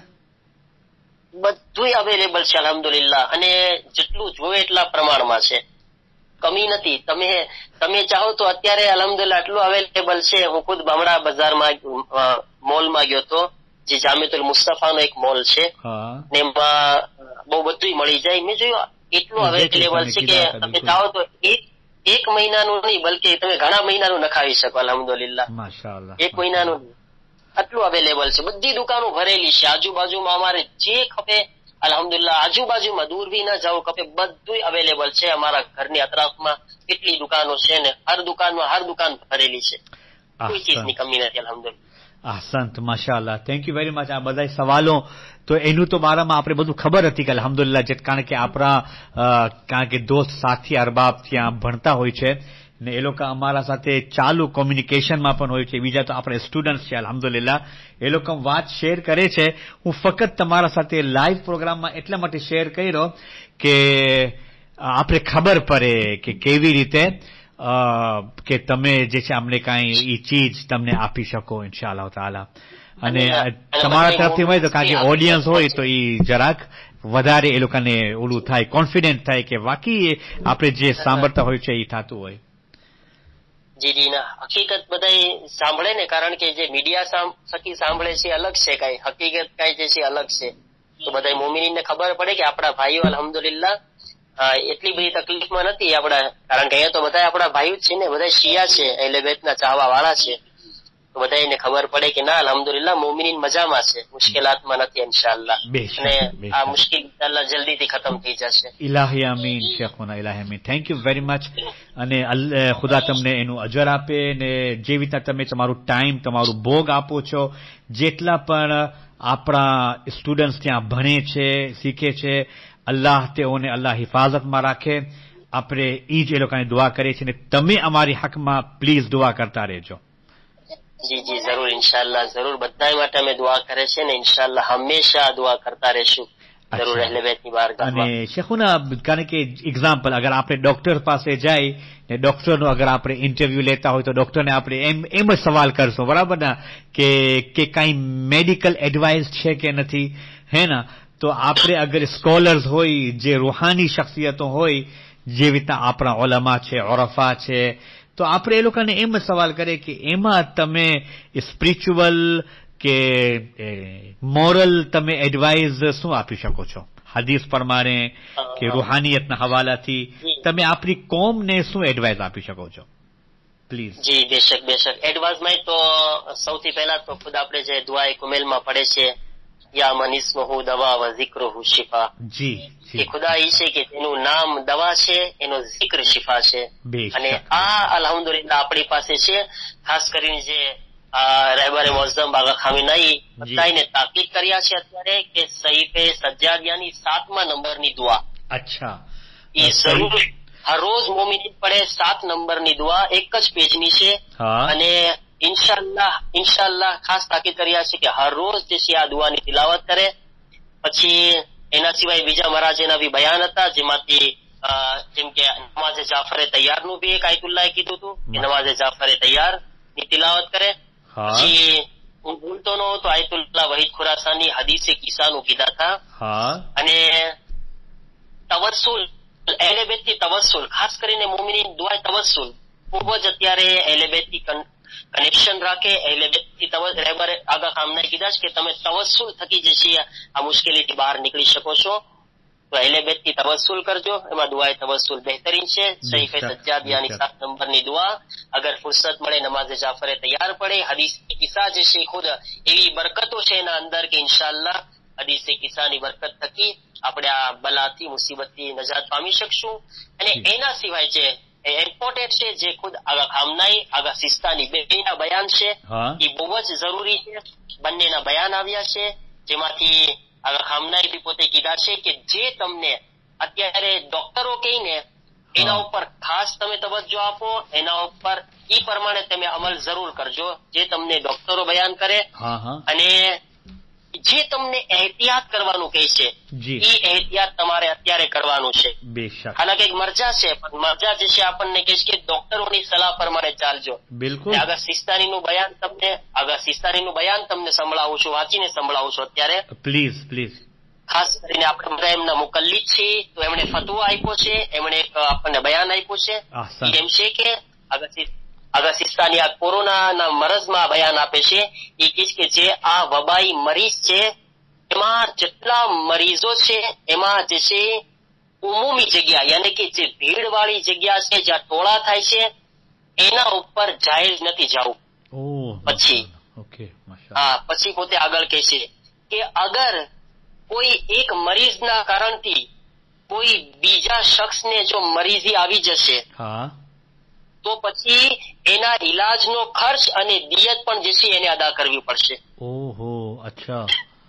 બધું અવેલેબલ છે અલ્હમ્દુલિલ્લાહ, અને જેટલું જોઈએ એટલા પ્રમાણમાં છે, કમી નથી. તમે તમે ચાહો તો અત્યારે અલ્હમ્દુલિલ્લાહ એટલું અવેલેબલ છે. હું ખુદ હમણાં બજારમાં મોલમાં ગયો તો, જે જામિયાતુલ મુસ્તફાનો એક મોલ છે, ને એમાં બહુ બધું મળી જાય. મેં જોયું એટલું અવેલેબલ છે કે તમે ચાહો તો એક એક મહિનાનું નહીં, બલકે તમે ઘણા મહિનાનું નખાવી શકો અલ્હમ્દુલિલ્લાહ. માશાઅલ્લાહ, એક મહિનાનું આટલું અવેલેબલ છે. બધી દુકાનો ભરેલી છે આજુબાજુમાં, અમારે જે ખપે અલ્હમ્દુલિલ્લાહ આજુબાજુમાં દૂર બી ના જવું ખપે, બધું અવેલેબલ છે અમારા ઘરની અતરાફમાં. કેટલી દુકાનો છે ને હર દુકાનમાં હર દુકાન ભરેલી છે, કોઈ ચીજની કમી નથી અલ્હમ્દુલિલ્લાહ. અહસંત, માશાઅલ્લાહ, થેન્ક યુ વેરી મચ. આ બધા સવાલો તો એનું તો મારામાં આપણે બધું ખબર હતી કે અલ્હમ્દુલિલ્લાહ, જે કારણ કે આપણા કારણ કે દોસ્ત સાથી અરબાબ ત્યાં ભણતા હોય છે ને એ લોકો અમારા સાથે ચાલુ કોમ્યુનિકેશનમાં પણ હોય છે, બીજા તો આપણે સ્ટુડન્ટ છે અલ્હમ્દુલિલ્લાહ, એ લોકો વાત શેર કરે છે. હું ફક્ત તમારા સાથે લાઈવ પ્રોગ્રામમાં એટલા માટે શેર કર્યો કે આપણે ખબર પડે કે કેવી રીતે કે તમે જે છે અમને કાંઈ એ ચીજ તમને આપી શકો ઇન્શાઅલ્લાહ તાલા. અને તમારા તરફથી હોય તો કારણ કે ઓડિયન્સ હોય તો એ જરાક વધારે એ લોકોને ઓલું થાય, કોન્ફિડન્ટ થાય કે વાકઈ આપણે જે સાંભળતા હોય છે એ થતું હોય. જી જી ના, હકીકત બધા સાંભળે ને, કારણ કે જે મીડિયા થકી સાંભળે છે અલગ છે, કઈ હકીકત કઈ જે છે અલગ છે. તો બધા મોમિનીને ખબર પડે કે આપણા ભાઈઓ અલ્હમ્દુલિલ્લાહ એટલી બધી તકલીફમાં નથી આપડા, કારણ કે અહીંયા તો બધા આપણા ભાઈઓ જ છે ને, બધા શિયા છે, અહેલે બેતના ચાહવા વાળા છે. તો બધાને ખબર પડે કે ના અલ્હમ્દુલિલ્લાહ મોમિનીન મજામાં છે, મુશ્કેલાતમાં નથી ઇન્શાઅલ્લાહ, અને આ મુશ્કેલ ઇન્શાઅલ્લાહ જલ્દીથી ખતમ થઈ જશે. ઇલાહી આમીન શેખુના, ઇલાહી આમીન. Thank you very much. અને ખુદા તમને એનું અજર આપે, ને જે રીતના તમે તમારું ટાઈમ, તમારું ભોગ આપો છો, જેટલા પણ આપણા સ્ટુડન્ટ્સ ત્યાં ભણે છે, શીખે છે, અલ્લાહ તેઓને અલ્લાહ હિફાજતમાં રાખે. આપણે એ જ એ લોકોની દુઆ કરીએ છીએ, ને તમે અમારી હકમાં પ્લીઝ દુઆ કરતા રહેજો. જી જી જરૂર ઇન્શાઅલ્લાહ, જરૂર. બધા માટે અમે દુઆ કરે છે ને ઇન્શાઅલ્લાહ હંમેશા દુઆ કરતા રહેશું જરૂર અહલે બેતની બારગાહમાં. અને શેખુના, કારણ કે એક્ઝામ્પલ, અગર આપણે ડોક્ટર પાસે જાય ને ડોક્ટરનો અગર આપણે ઇન્ટરવ્યુ લેતા હોય તો ડોક્ટરને આપણે એમ એમ જ સવાલ કરશો, બરાબર ને, કે કે કાંઈ મેડિકલ એડવાઇસ છે કે નથી, હે ને? તો આપણે અગર સ્કોલર્સ હોય, જે રૂહાની શખ્સિયતો હોય, જે રીતના આપણા ઉલમા છે, ઉરફા છે, તો આપણે એ લોકોને એમ જ સવાલ કરીએ કે એમાં તમે સ્પિરિચ્યુઅલ કે મોરલ તમે એડવાઇસ શું આપી શકો છો? હદીસ પ્રમાણે કે રૂહાનિયતના હવાલાથી તમે આપણી કોમને શું એડવાઇસ આપી શકો છો? પ્લીઝ. જી બેશક બેશક. એડવાઇસમાં તો સૌથી પહેલા તો ખુદ આપણે જે દુઆએ કુમેલમાં પડે છે, યા મન ઇસ્મહુ દવા વ ઝિક્રુહુ શિફા. જી કે ખુદા ઈ છે કે તેનું નામ દવા છે, એનો zikr શિફા છે. અને આ અલ્હમ્દુલિલ્લાહ આપણી પાસે છે. ખાસ કરીને જે રહેબરે મોઝ્ઝમ બાગા ખામીનાઈ બધાને તાકીદ કર્યા છે અત્યારે કે સહીફે સજ્જાદિયાની સાતમા નંબરની દુઆ. અચ્છા. એ જરૂર હર રોજ મોમિન પડે. સાત નંબરની દુઆ એક જ પેજની છે, અને ઇન્શાઅલ્લાહ ઇન્શાઅલ્લાહ ખાસ તાકીદ કર્યા છે કે હર રોજ જે છે આ દુઆની તિલાવત કરે. પછી એના સિવાય બીજા મહારાજેના બી બયાન હતા, જેમાંથી જેમ કે નમાઝે જાફરે તૈયારનું બી એક આયતુલ્લાહે કીધું હતું કે નમાઝે જાફરે તૈયાર ની તિલાવત કરે. પછી હું ભૂલતો ન હોઉં તો આયતુલ્લાહ વહીદ ખુરાસાની હદીસે કિસ્સાનું કીધા હતા. અને તવસ્સુલ, અહેલે બેતથી તવસ્સુલ, ખાસ કરીને મોમિનીન દુઆ તવસ્સુલ ખૂબ જ અત્યારે અહેલે બેતથી કનેક્શન રાખે. અહેલે બેતથી રહેબર આગા ખામનાએ કીધા છે કે તમે તવસ્સુલ થકી જે છે આ મુશ્કેલીથી બહાર નીકળી શકો છો. તો અહેલે બેતથી તવસ્સુલ કરજો, એમાં દુઆએ તવસ્સુલ બહેતરીન છે. સહીફે સજ્જાદિયાની સાત નંબરની દુઆ અગર ફુરસત મળે નમાઝે જાફરે તૈયાર પડે. હદીસ કિસ્સા જે છે ખુદ એવી બરકતો છે એના અંદર કે ઇન્શાઅલ્લાહ હદીસે કિસ્સાની બરકત થકી આપણે આ બલાથી મુસીબતથી નજાત પામી શકશું. અને એના સિવાય જે ઇમ્પોર્ટન્ટ છે, જે ખુદ આગા ખામનાઈ આગા સિસ્તાની બેના બયાન છે, એ બહુ જ જરૂરી છે. બંનેના બયાન આવ્યા છે, જેમાંથી આગા ખામનાઈ બી પોતે કીધા છે કે જે તમને અત્યારે ડોક્ટરો કહીને એના ઉપર ખાસ તમે તવજ્જો આપો, એના ઉપર ઈ પ્રમાણે તમે અમલ જરૂર કરજો જે તમને ડોક્ટરો બયાન કરે. અને જે તમને એહતિયાત કરવાનું કહે છે, એ એહતિયાત તમારે અત્યારે કરવાનું છે. હાલાકી એક મરજા છે, પણ મરજા જે છે આપણને કહે છે કે ડોક્ટરોની સલાહ પ્રમાણે ચાલજો. બિલકુલ. આગા સિસ્તાનીનું બયાન તમને આગા સિસ્તાનીનું બયાન તમને સંભળાવું છું, વાંચીને સંભળાવું છું અત્યારે. Please please. ખાસ કરીને આપણે બધા એમના મુકલ્લિદ છે, તો એમણે ફતવો આપ્યો છે, એમણે એક આપણને બયાન આપ્યું છે. એમ છે કે આગા સિસ્તાની આ કોરોનાના મરજમાં બયાન આપે છે. એ કહે છે કે જે આ વબાઈ મરીઝ છે, એમાં જેટલા મરીઝો છે એમાં જે છે ઉમુમી જગ્યા, યાની કે જે ભીડ વાળી જગ્યા છે, જ્યાં ટોળા થાય છે, એના ઉપર જાહેર નથી જવું. પછી હા પછી પોતે આગળ કહે છે કે અગર કોઈ એક મરીઝના કારણથી કોઈ બીજા શખ્સને જો મરીઝી આવી જશે, તો પછી એના ઈલાજનો ખર્ચ અને દિયત પણ જે છે એને અદા કરવી પડશે. ઓહો, અચ્છા.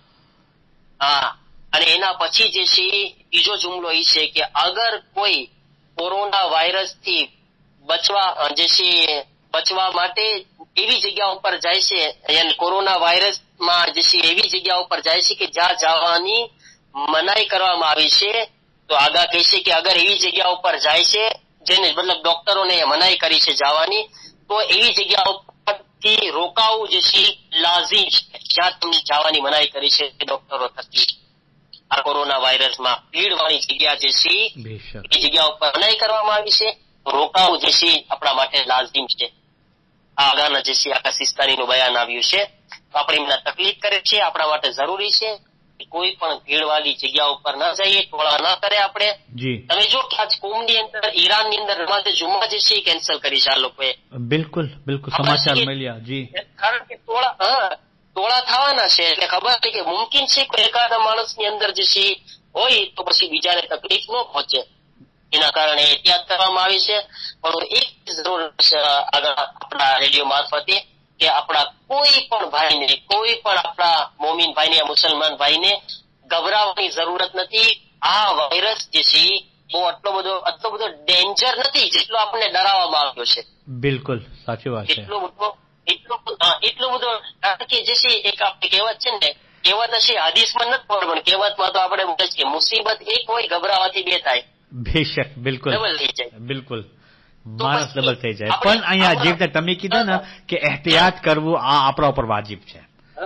હા, અને એના પછી જે છે બીજો જુમલો એ છે કે અગર કોઈ કોરોના વાયરસથી બચવા જે છે બચવા માટે એવી જગ્યા ઉપર જાય છે, યાની કોરોના વાયરસમાં જે છે એવી જગ્યા ઉપર જાય છે કે જ્યાં જવાની મનાઈ કરવામાં આવી છે. તો આગા કહે છે કે અગર એવી જગ્યા ઉપર જાય છે જેને મતલબ ડોક્ટરોને મનાઈ કરી છે જવાની, તો એવી જગ્યા ઉપરથી રોકાવું જે છે લાઝિમ છે, જ્યાં તમને જવાની મનાઈ કરી છે ડોક્ટરો થકી. આ કોરોના વાયરસમાં ભીડ વાળી જગ્યા જે છે એ જગ્યા ઉપર મનાઈ કરવામાં આવી છે, રોકાવું જે છે આપણા માટે લાઝિમ છે. આ આગળના જે છે આખા સિસ્તાનીનું બયાન આવ્યું છે. તો આપણે એમના તકલીફ કરે છે, આપણા માટે જરૂરી છે. કોઈ પણ ભીડવાળી જગ્યા ઉપર ન જઈએ, ટોળા ન કરે આપણે. તમે જો કે આજ કુંભની અંદર ઈરાન ની અંદર નમાઝે જુમ્મા જે છે કેન્સલ કરી છે આ લોકોએ. બિલકુલ બિલકુલ સમાચાર મળ્યા જી. કારણ કે ટોળા હા ટોળા થવાના છે એટલે ખબર છે કે મુમકિન છે કે એકાદા માણસની અંદર જે છે હોય તો પછી બીજાને તકલીફ ન પહોંચે, એના કારણે એહતિયાત કરવામાં આવી છે. પણ એક જરૂર આગળ આપણા રેડિયો મારફતે કે આપણા કોઈ પણ ભાઈને, કોઈ પણ આપણા મોમીન ભાઈને, મુસલમાન ભાઈને ગભરાવાની જરૂરત નથી. આ વાયરસ જે છે બહુ આટલો બધો આટલો બધો ડેન્જર નથી જેટલો આપણને ડરાવવામાં આવ્યો છે. બિલકુલ સાચી વાત છે. એટલો બધો એટલો એટલો બધો કારણ કે જે છે એક આપણી કહેવત છે ને, કહેવત હશે હદીસમાં નથી ખબર પણ કહેવતમાં તો આપણે બોલે છે કે મુસીબત એક હોય ગભરાવાથી બે થાય. બેશક બિલકુલ ડબલ થઈ જાય. બિલકુલ માણસ ડબલ થઈ જાય. પણ અહીંયા જે રીતે તમે કીધા ને કે એહતિયાત કરવું આ આપણા ઉપર વાજિબ છે.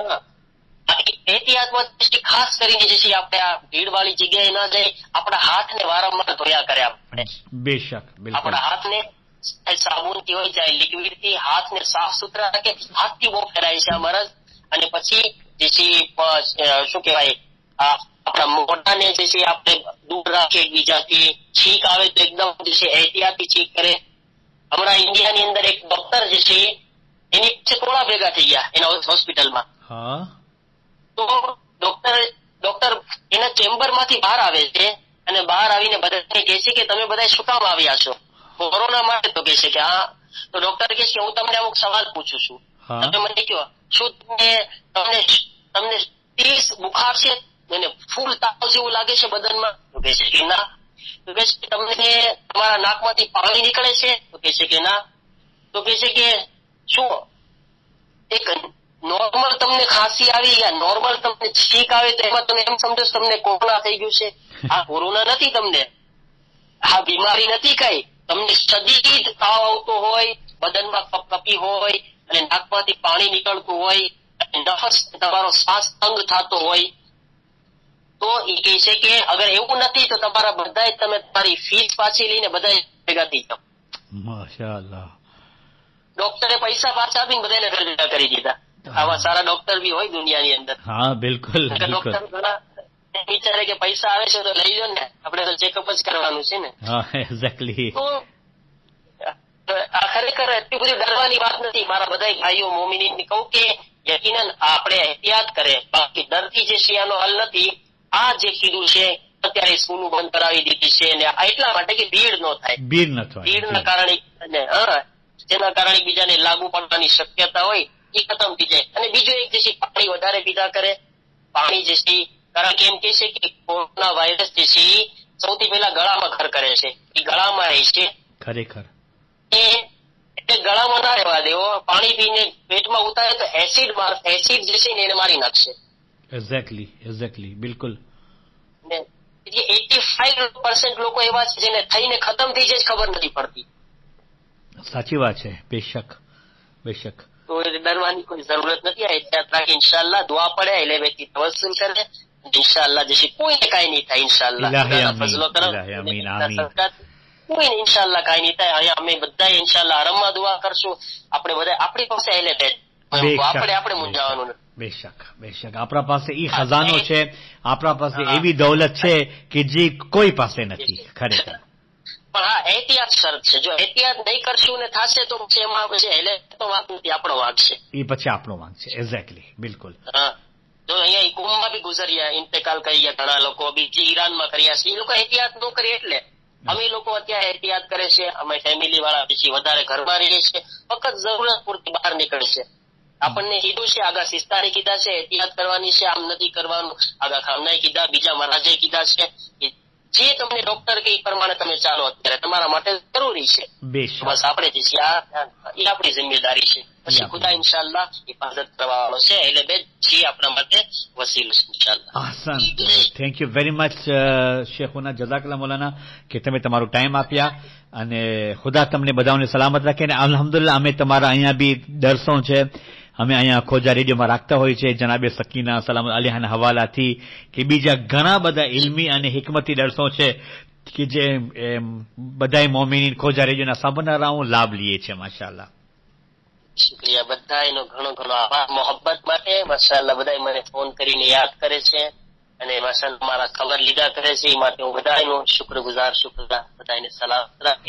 એહતિયાતમાં ખાસ કરીને જે છે આપણે આ ભીડવાળી જગ્યાએ ન જઈ આપણા હાથને વારંવાર ધોયા કરે આપણે. બેશક બિલકુલ આપણા હાથને સાબુનથી હોય જાય લિક્વિડથી હાથને સાફ સુથરા રાખે. હાથથી બહુ ફેરાય છે આ મરજ. અને પછી જે છે શું કહેવાય આપણા મોઢાને જે છે આપણે દૂર રાખીએ એકબીજાથી. છીંક આવે તો એકદમ જે છે એહતિયાતથી છીંક કરે. હમણાં ઇન્ડિયાની અંદર એક ડોક્ટર જે છે એની પાસે ટોળા ભેગા થઈ ગયા એના હોસ્પિટલમાં. તો ડોક્ટર ડોક્ટર એના ચેમ્બર માંથી બહાર આવે છે અને બહાર આવીને બધાને કહે છે કે તમે બધા શું કામ આવ્યા છો? કોરોના માટે. તો કહે છે કે હા. તો ડોક્ટર કહે છે હું તમને અમુક સવાલ પૂછું છું, તમે મને કહો શું તમને તમને તમને ત્રીસ બુખાર છે અને ફૂલ તાવ જેવું લાગે છે બદનમાં? તો કહે છે કે ના. તો કહે છે તમને તમારા નાકમાંથી પાણી નીકળે છે? તો કહે છે કે ના. તો કહે છે કે શું એક નોર્મલ તમને ખાંસી આવી યા નોર્મલ તમને છીંક આવે તો એમાં તમે એમ સમજો તમને કોરોના થઈ ગયું છે? આ કોરોના નથી, તમને આ બીમારી નથી કઈ. તમને શદીદ તાવ આવતો હોય, બદનમાં કપકપી હોય અને નાકમાંથી પાણી નીકળતું હોય, નફસ તમારો શ્વાસ તંગ થતો હોય, તો એ કહે છે કે અગર એવું નથી તો તમારા બધા તમે તમારી ફીસ પાછી લઈને બધા ભેગા થઈ જાઓ. માશાઅલ્લાહ. ડોક્ટરે પૈસા પાછા આપીને બધાને ઘર ભેગા કરી દીધા. આવા સારા ડોક્ટર બી હોય દુનિયાની અંદર. હા બિલકુલ. ડોક્ટર ઘણા વિચારે કે પૈસા આવે છે તો લઈ લો ને, આપણે તો ચેકઅપ જ કરવાનું છે ને. હા એક્ઝેક્ટલી. આ ખરેખર એટલી બધી ડરવાની વાત નથી. મારા બધા ભાઈઓ મોમિનીને કહું કે યકીનન આપણે એહતિયાત કરે, બાકી ડરથી જે શિયાનો હલ નથી. આ જે કીધું છે અત્યારે સ્કૂલો બંધ કરાવી દીધી છે ને એટલા માટે કે ભીડ ન થાય. ભીડ ન થાય. ભીડના કારણે જેના કારણે બીજાને લાગુ પડવાની શક્યતા હોય એ ખતમ થઈ જાય. અને બીજું એક જે છે પાણી વધારે પીધા કરે. પાણી જે છે કારણ કે એમ કે છે કે કોરોના વાયરસ જે છે સૌથી પહેલા ગળામાં ઘર કરે છે, એ ગળામાં રહે છે. ખરેખર એટલે ગળામાં ના રહેવા દેવો. પાણી પીને પેટમાં ઉતારે તો એસિડ એસિડ જે છે ને એને મારી નાખશે. એક્ઝેક્ટલી એક્ઝેક્ટલી બિલકુલ. એટી ફાઈવ પર્સન્ટ લોકો એવા છે જેને થઈને ખતમ થઈ જાય ખબર નથી પડતી. સાચી વાત છે. બેશક બેશક. તો ડરવાની કોઈ જરૂરત નથી. આ એહતિયાત રાખી ઇન્શાઅલ્લાહ દુઆ પડે એટલે વ્યક્તિ તવસ્સુલ કરે ઇન્શાઅલ્લાહ જે કોઈને કાંઈ નહીં થાય ઇન્શાઅલ્લાહ. ફઝલો કરમ કોઈને ઇન્શાઅલ્લાહ કાંઈ નહીં થાય. અહીંયા અમે બધા ઇન્શાઅલ્લાહ હરમમાં દુઆ કરશું. આપણે બધા આપણી પાસે એટલે બેઠ આપણે આપણે મૂંઝાવાનું નથી. બેશક બેશક. આપણા પાસે ઈ ખજાનો છે, આપણા પાસે એવી દૌલત છે કે જે કોઈ પાસે નથી ખરેખર. પણ હા એહતિયાત શરત છે. જો એહતિયાત નહીં કરશું ને થશે તો પછી એમાં પછી એટલે તો વાંક નથી, આપણો વાંક છે. એ પછી આપણો વાંક છે. એક્ઝેક્ટલી બિલકુલ. હા જો અહીંયા કુંભમાં બી ગુજર્યા, ઇન્તકાલ કરી ગયા ઘણા લોકો, બીજી ઈરાનમાં કર્યા છે. એ લોકો એહતિયાત ન કરી એટલે અમે લોકો અત્યારે એહતિયાત કરે છે. અમે ફેમિલી વાળા પછી વધારે ઘરમાં રહીએ છીએ, ફક્ત જરૂરત પૂરતી બહાર નીકળે છે. આપણને કીધું છે આગા સિસ્તાને કીધા છે એહતિયાત કરવાની છે, આમ નથી કરવાનું. આગા ખાનનાએ કીધા, બીજા મહારાજે કીધા છે. જે તમને ડોક્ટર કે એ પ્રમાણે તમે ચાલો અત્યારે તમારા માટે જરૂરી છે. બસ આપણે જે છે આ એ આપણી જિમ્મેદારી છે. પછી ખુદા ઇન્શાઅલ્લાહ હિફાજત કરવાનો છે. એટલે બે જે આપણા માટે વસીલો છે ઇન્શાઅલ્લાહ. આસાન. થેન્ક યુ વેરી મચ શેખુના જઝાકલ્લાહ મૌલાના કે તમે તમારો ટાઈમ આપ્યા અને ખુદા તમને બધાને સલામત રાખે. અને અલ્હમ્દુલિલ્લાહ અમે તમારા અહીંયા બી દર્શો છે અમે અહીંયા ખોજા રેડિયોમાં રાખતા હોય છે જનાબે સકીના સલામત અલીહાના હવાલાથી કે બીજા ઘણા બધા ઇલ્મી અને હિકમતી દર્શો છે કે જે બધાય મોમિનીન ખોજા રેડિયોના સાંભળનારા હું લાભ લઈએ છે. માશાઅલ્લાહ. શુક્રિયા. બધા એનો ઘણો ઘણો આભાર મોહબ્બત માટે. માશાઅલ્લાહ બધા મને ફોન કરીને યાદ કરે છે અને માશાઅલ્લાહ મારા ખબર લીધા કરે છે. એ માટે હું બધાનો શુક્રગુજાર શુક્રગુજાર બધાને સલામ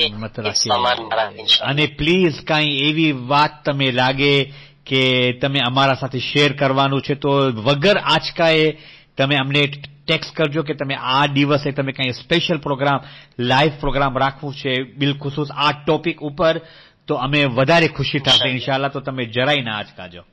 રાખે. અને પ્લીઝ કાંઈ એવી વાત તમે લાગે કે તમે અમારા સાથે શેર કરવાનું છે તો વગર આંચકાએ તમે અમને ટેક્સ્ટ કરજો કે તમે આ દિવસે તમે કંઈ સ્પેશિયલ પ્રોગ્રામ લાઈવ પ્રોગ્રામ રાખવું છે બિલખુસૂસ આ ટોપિક ઉપર, તો અમે વધારે ખુશી થશે ઇન્શાઅલ્લાહ. તો તમે જરાય ના આંચકાજો.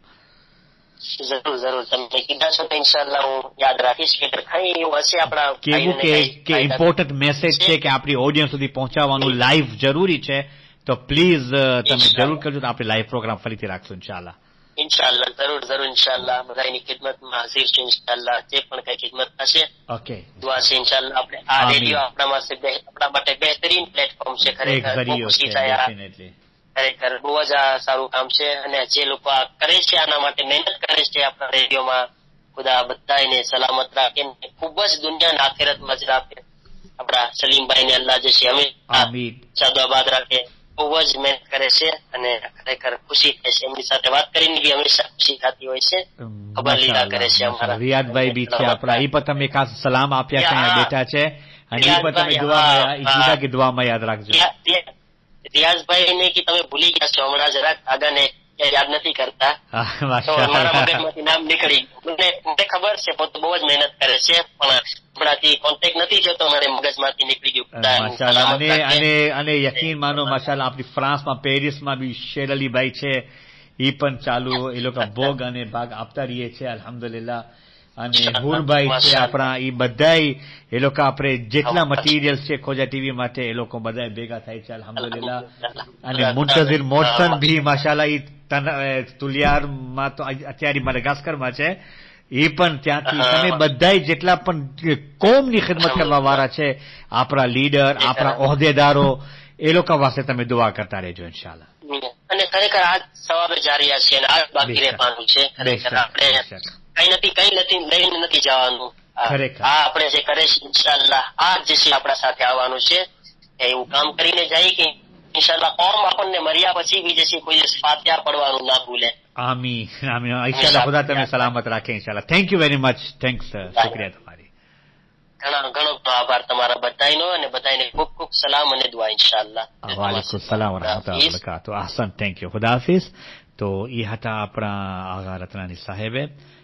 જરૂર જરૂર તમે કીધા છો તો ઇન્શાઅલ્લાહ હું યાદ રાખીશ કે કઈ એવું હશે આપણા કેવું કે કે ઇમ્પોર્ટન્ટ મેસેજ છે કે આપણી ઓડિયન્સ સુધી પહોંચાડવાનું લાઈવ જરૂરી છે. તો પ્લીઝ તમે જરૂર કરજો. તો આપણે લાઈવ પ્રોગ્રામ ફરીથી રાખશું ઇન્શાઅલ્લાહ. ઇન્શાઅલ્લાહ જરૂર જરૂર ઇન્શાઅલ્લાહ બધાની ખિદમતમાં હાજર છે ઇન્શાઅલ્લાહ. જે પણ કઈ ખિદમત થશે ઓકે દુઆ છે ઇન્શાઅલ્લાહ. આપણે આ રેડિયો આપણા માટે આપણા માટે બહેતરીન પ્લેટફોર્મ છે. ખરેખર બહુ ખુશી થાય. ખરેખર બહુ જ આ સારું કામ છે. અને જે લોકો આ કરે છે આના માટે મહેનત કરે છે આપણા રેડિયોમાં, ખુદા બધાને સલામત રાખે, ખૂબ જ દુનિયાના આખિરતમાં જ રાખે. આપણા સલીમભાઈને અલ્લાહ જે છે અમે સાદાબાદ રાખે. બહુ જ મહેનત કરે છે અને ખરેખર ખુશી થાય છે. એમની સાથે વાત કરીને બી હંમેશા ખુશી થતી હોય છે. ખબર લીધા કરે છે અમારા રિયાદભાઈ બી છે આપણા. એ પણ તમે ખાસ સલામ આપ્યા ત્યાં બેઠા છે અને એ પણ તમે દુઆમાં કે દુઆમાં યાદ રાખજો. રિયાઝભાઈ ને કે તમે ભૂલી ગયા છો હમણાં જરાક આગળને યાદ નથી કરતા. તો મારા મગજમાંથી નામ નીકળી ગયું. મને ખબર છે પોતે બહુ જ મહેનત કરે છે પણ હમણાંથી કોન્ટેક્ટ નથી થતો. મારે મગજમાંથી નીકળી ગયું. અને અને યકીન માનો માશાઅલ્લાહ આપણી ફ્રાન્સમાં પેરિસમાં બી શેર અલીભાઈ છે. એ પણ ચાલુ એ લોકો ભોગ અને ભાગ આપતા રહીએ છે અલ્હમ્દુલિલ્લાહ. અને હુરભાઈ છે આપણા. એ બધાય એ લોકો આપણે જેટલા મટીરિયલ્સ છે ખોજા ટીવી માટે એ લોકો બધા ભેગા થાય છે અલ્હમ્દુલિલ્લાહ. અને મુંતઝિર મોડસન ભી માશાઅલ્લાહ એ તુલિયારમાં તો અત્યારે માડગાસ્કરમાં છે. એ પણ ત્યાંથી તમે બધાય જેટલા પણ કોમની ખિદમત કરવા વાળા છે આપણા લીડર આપણા ઓહદેદારો એ લોકો વાસ્તે તમે દુઆ કરતા રહેજો ઇન્શાઅલ્લાહ. અને ખરેખર આ સવાબે જારિયા છે અને આ બાકી રહેવાનું છે. ખરેખર આપણે કઈ નથી કઈ નથી લઈને નથી જવાનું. આ આપણે જે કરે છે ઇન્શાઅલ્લાહ આ જે છે આપણા સાથે આવવાનું છે. એવું કામ કરીને જાય કે ઇન્શાઅલ્લાહ કોમ આપણને મર્યા પછી બી જે છે કોઈ ફાતિહા પડવાનું ના ભૂલે. આમીન આમીન ઇન્શાઅલ્લાહ. ખુદા તમે સલામત રાખે ઇન્શાઅલ્લાહ. Thank you very much. Thanks શુક્રિયા તમારી. ઘણો ઘણો આભાર તમારા બધાનો અને બધાને ખૂબ ખૂબ સલામ અને દુઆ ઇન્શાઅલ્લાહ. વાલેકુમ સલામ વ રહમતુલ્લાહ વ બરકાતુહુ. અહસન થેન્ક યુ. ખુદા હાફિઝ. તો એ હતા આપણા આગા રતનાની સાહેબે